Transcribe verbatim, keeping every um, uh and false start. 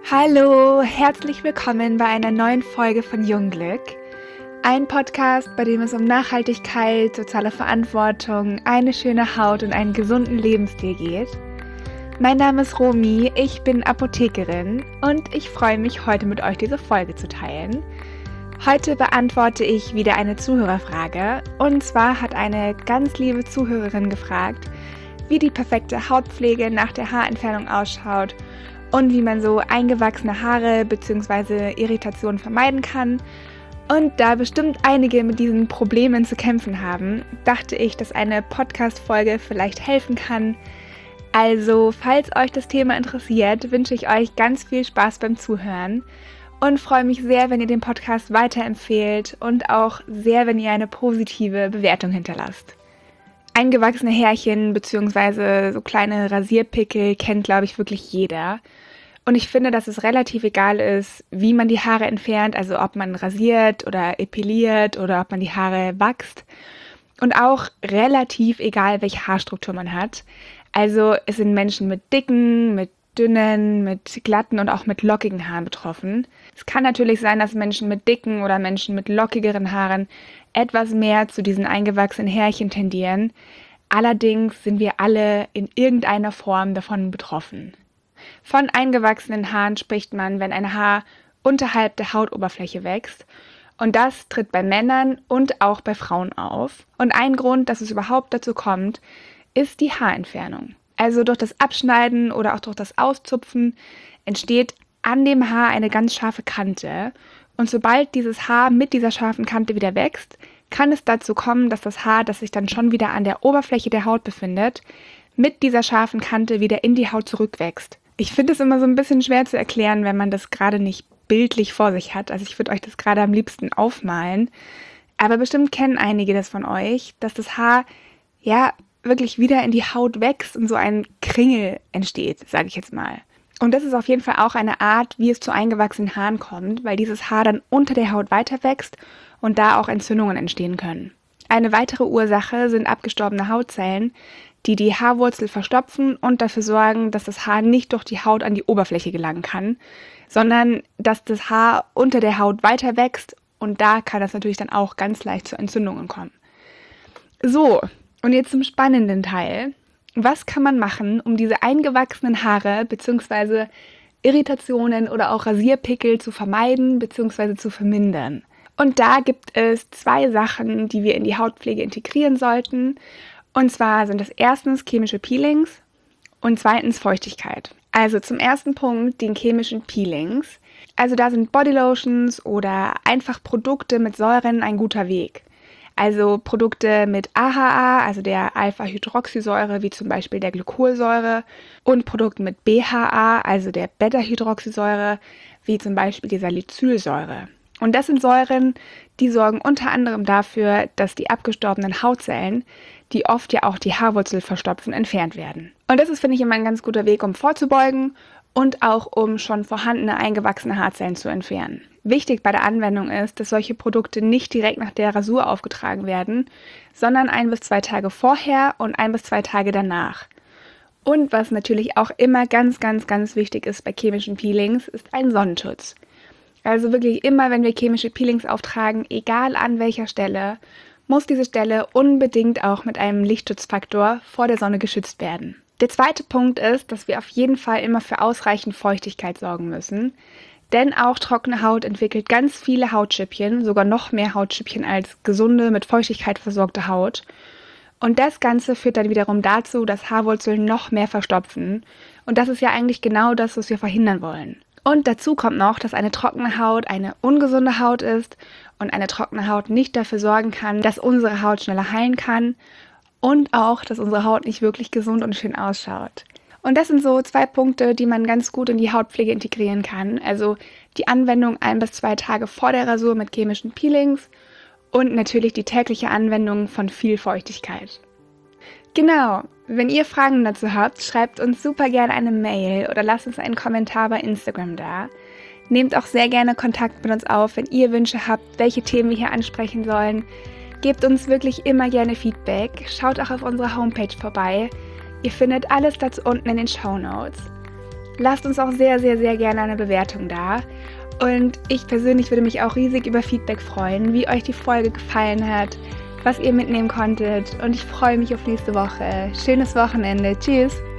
Hallo, herzlich willkommen bei einer neuen Folge von Jungglück. Ein Podcast, bei dem es um Nachhaltigkeit, soziale Verantwortung, eine schöne Haut und einen gesunden Lebensstil geht. Mein Name ist Romy, ich bin Apothekerin und ich freue mich, heute mit euch diese Folge zu teilen. Heute beantworte ich wieder eine Zuhörerfrage, und zwar hat eine ganz liebe Zuhörerin gefragt, wie die perfekte Hautpflege nach der Haarentfernung ausschaut und wie man so eingewachsene Haare bzw. Irritationen vermeiden kann. Und da bestimmt einige mit diesen Problemen zu kämpfen haben, dachte ich, dass eine Podcast-Folge vielleicht helfen kann. Also, falls euch das Thema interessiert, wünsche ich euch ganz viel Spaß beim Zuhören und freue mich sehr, wenn ihr den Podcast weiterempfehlt und auch sehr, wenn ihr eine positive Bewertung hinterlasst. Eingewachsene Härchen bzw. so kleine Rasierpickel kennt, glaube ich, wirklich jeder. Und ich finde, dass es relativ egal ist, wie man die Haare entfernt, also ob man rasiert oder epiliert oder ob man die Haare wachst. Und auch relativ egal, welche Haarstruktur man hat. Also es sind Menschen mit dicken, mit dünnen, mit glatten und auch mit lockigen Haaren betroffen. Es kann natürlich sein, dass Menschen mit dicken oder Menschen mit lockigeren Haaren etwas mehr zu diesen eingewachsenen Härchen tendieren. Allerdings sind wir alle in irgendeiner Form davon betroffen. Von eingewachsenen Haaren spricht man, wenn ein Haar unterhalb der Hautoberfläche wächst. Und das tritt bei Männern und auch bei Frauen auf. Und ein Grund, dass es überhaupt dazu kommt, ist die Haarentfernung. Also durch das Abschneiden oder auch durch das Auszupfen entsteht an dem Haar eine ganz scharfe Kante. Und sobald dieses Haar mit dieser scharfen Kante wieder wächst, kann es dazu kommen, dass das Haar, das sich dann schon wieder an der Oberfläche der Haut befindet, mit dieser scharfen Kante wieder in die Haut zurückwächst. Ich finde es immer so ein bisschen schwer zu erklären, wenn man das gerade nicht bildlich vor sich hat. Also ich würde euch das gerade am liebsten aufmalen. Aber bestimmt kennen einige das von euch, dass das Haar ja wirklich wieder in die Haut wächst und so ein Kringel entsteht, sage ich jetzt mal. Und das ist auf jeden Fall auch eine Art, wie es zu eingewachsenen Haaren kommt, weil dieses Haar dann unter der Haut weiter wächst und da auch Entzündungen entstehen können. Eine weitere Ursache sind abgestorbene Hautzellen, die die Haarwurzel verstopfen und dafür sorgen, dass das Haar nicht durch die Haut an die Oberfläche gelangen kann, sondern dass das Haar unter der Haut weiter wächst, und da kann das natürlich dann auch ganz leicht zu Entzündungen kommen. So, und jetzt zum spannenden Teil. Was kann man machen, um diese eingewachsenen Haare bzw. Irritationen oder auch Rasierpickel zu vermeiden bzw. zu vermindern? Und da gibt es zwei Sachen, die wir in die Hautpflege integrieren sollten. Und zwar sind das erstens chemische Peelings und zweitens Feuchtigkeit. Also zum ersten Punkt den chemischen Peelings. Also da sind Bodylotions oder einfach Produkte mit Säuren ein guter Weg. Also Produkte mit A H A, also der Alpha-Hydroxysäure, wie zum Beispiel der Glykolsäure, und Produkte mit B H A, also der Beta-Hydroxysäure, wie zum Beispiel die Salicylsäure. Und das sind Säuren, die sorgen unter anderem dafür, dass die abgestorbenen Hautzellen, die oft ja auch die Haarwurzel verstopfen, entfernt werden. Und das ist, finde ich, immer ein ganz guter Weg, um vorzubeugen und auch um schon vorhandene eingewachsene Haarzellen zu entfernen. Wichtig bei der Anwendung ist, dass solche Produkte nicht direkt nach der Rasur aufgetragen werden, sondern ein bis zwei Tage vorher und ein bis zwei Tage danach. Und was natürlich auch immer ganz, ganz, ganz wichtig ist bei chemischen Peelings, ist ein Sonnenschutz. Also wirklich immer, wenn wir chemische Peelings auftragen, egal an welcher Stelle, muss diese Stelle unbedingt auch mit einem Lichtschutzfaktor vor der Sonne geschützt werden. Der zweite Punkt ist, dass wir auf jeden Fall immer für ausreichend Feuchtigkeit sorgen müssen, denn auch trockene Haut entwickelt ganz viele Hautschüppchen, sogar noch mehr Hautschüppchen als gesunde, mit Feuchtigkeit versorgte Haut. Und das Ganze führt dann wiederum dazu, dass Haarwurzeln noch mehr verstopfen. Und das ist ja eigentlich genau das, was wir verhindern wollen. Und dazu kommt noch, dass eine trockene Haut eine ungesunde Haut ist und eine trockene Haut nicht dafür sorgen kann, dass unsere Haut schneller heilen kann und auch, dass unsere Haut nicht wirklich gesund und schön ausschaut. Und das sind so zwei Punkte, die man ganz gut in die Hautpflege integrieren kann. Also die Anwendung ein bis zwei Tage vor der Rasur mit chemischen Peelings und natürlich die tägliche Anwendung von viel Feuchtigkeit. Genau, wenn ihr Fragen dazu habt, schreibt uns super gerne eine Mail oder lasst uns einen Kommentar bei Instagram da. Nehmt auch sehr gerne Kontakt mit uns auf, wenn ihr Wünsche habt, welche Themen wir hier ansprechen sollen. Gebt uns wirklich immer gerne Feedback. Schaut auch auf unserer Homepage vorbei. Ihr findet alles dazu unten in den Shownotes. lasst uns auch sehr, sehr, sehr gerne eine Bewertung da. Und ich persönlich würde mich auch riesig über Feedback freuen, wie euch die Folge gefallen hat, was ihr mitnehmen konntet. Und ich freue mich auf nächste Woche. Schönes Wochenende. Tschüss!